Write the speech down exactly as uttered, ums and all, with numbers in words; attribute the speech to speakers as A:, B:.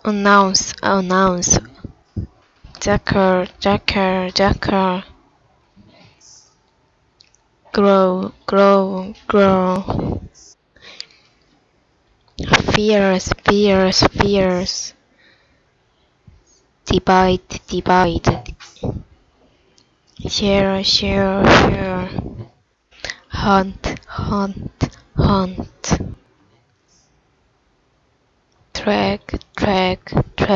A: announce, announce, Jacker, Jacker, Jacker, grow, grow, grow, fierce, fierce, fierce, divide, divide, share, share, share, hunt, hunt, hunt, track, track, track.